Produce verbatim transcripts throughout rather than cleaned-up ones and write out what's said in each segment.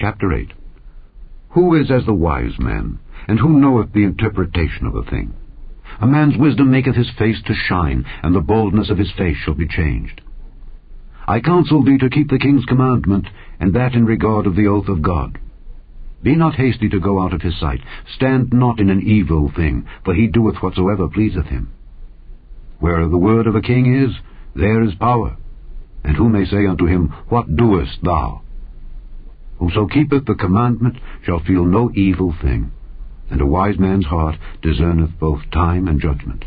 Chapter eight. Who is as the wise man, and who knoweth the interpretation of a thing? A man's wisdom maketh his face to shine, and the boldness of his face shall be changed. I counsel thee to keep the king's commandment, and that in regard of the oath of God. Be not hasty to go out of his sight. Stand not in an evil thing, for he doeth whatsoever pleaseth him. Where the word of a king is, there is power. And who may say unto him, What doest thou? Whoso keepeth the commandment shall feel no evil thing, and a wise man's heart discerneth both time and judgment.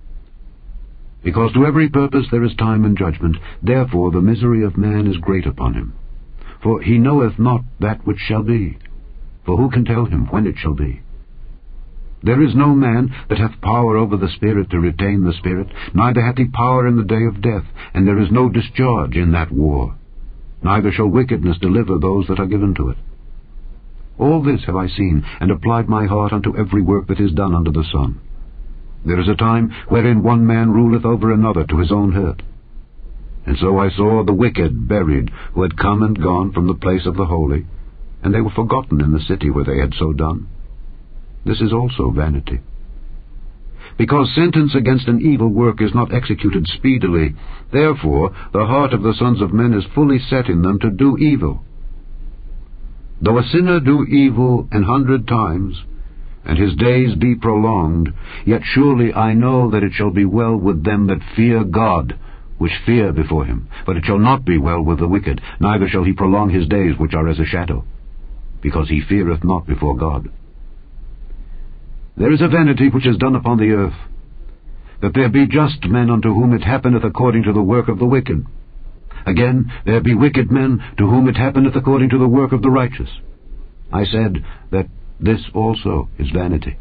Because to every purpose there is time and judgment, therefore the misery of man is great upon him. For he knoweth not that which shall be, for who can tell him when it shall be? There is no man that hath power over the Spirit to retain the Spirit, neither hath he power in the day of death, and there is no discharge in that war. Neither shall wickedness deliver those that are given to it. All this have I seen, and applied my heart unto every work that is done under the sun. There is a time wherein one man ruleth over another to his own hurt. And so I saw the wicked buried, who had come and gone from the place of the holy, and they were forgotten in the city where they had so done. This is also vanity. Because sentence against an evil work is not executed speedily, therefore the heart of the sons of men is fully set in them to do evil. Though a sinner do evil an hundred times, and his days be prolonged, yet surely I know that it shall be well with them that fear God, which fear before him. But it shall not be well with the wicked, neither shall he prolong his days which are as a shadow, because he feareth not before God. There is a vanity which is done upon the earth, that there be just men unto whom it happeneth according to the work of the wicked. Again, there be wicked men to whom it happeneth according to the work of the righteous. I said that this also is vanity.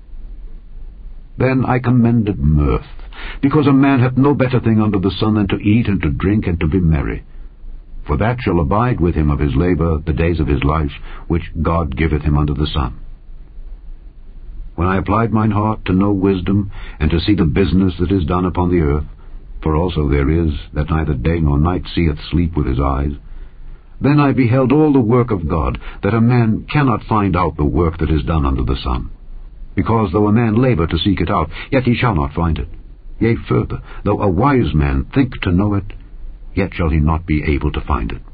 Then I commended mirth, because a man hath no better thing under the sun than to eat and to drink and to be merry. For that shall abide with him of his labour the days of his life, which God giveth him under the sun. When I applied mine heart to know wisdom, and to see the business that is done upon the earth, for also there is that neither day nor night seeth sleep with his eyes, then I beheld all the work of God, that a man cannot find out the work that is done under the sun. Because though a man labour to seek it out, yet he shall not find it. Yea, further, though a wise man think to know it, yet shall he not be able to find it.